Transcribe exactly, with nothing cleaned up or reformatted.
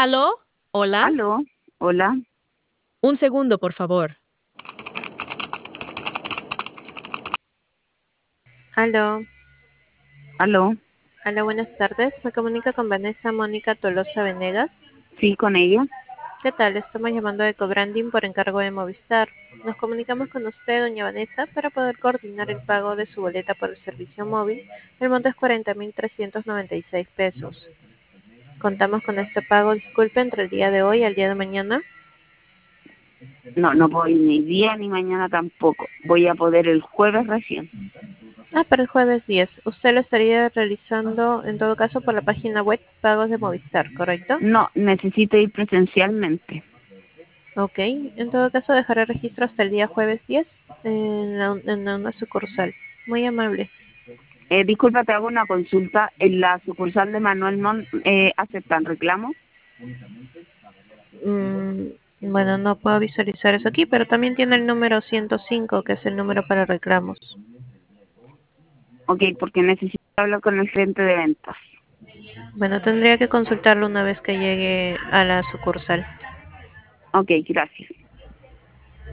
¿Aló? ¿Hola? Aló, hola, Un segundo, por favor. Aló, aló, aló, buenas tardes. Me comunica con Vanessa Mónica Tolosa Venegas. sí, con ella. ¿Qué tal? Estamos llamando de Cobranding por encargo de Movistar. Nos comunicamos con usted, doña Vanessa, para poder coordinar el pago de su boleta por el servicio móvil. El monto es cuarenta mil trescientos noventa y seis pesos. Contamos con este pago, disculpe, entre el día de hoy y el día de mañana. No, no voy ni día ni mañana tampoco. Voy a poder el jueves recién. Ah, para el jueves diez. Usted lo estaría realizando, en todo caso, por la página web Pagos de Movistar, ¿correcto? No, necesito ir presencialmente. Ok, en todo caso dejaré registro hasta el día jueves diez en, la, en una sucursal. Muy amable. Eh, disculpa, te hago una consulta. ¿En la sucursal de Manuel Montt eh, aceptan reclamos? Mm, bueno, no puedo visualizar eso aquí, pero también tiene el número ciento cinco, que es el número para reclamos. Ok, porque necesito hablar con el gerente de ventas. Bueno, tendría que consultarlo una vez que llegue a la sucursal. Ok, gracias.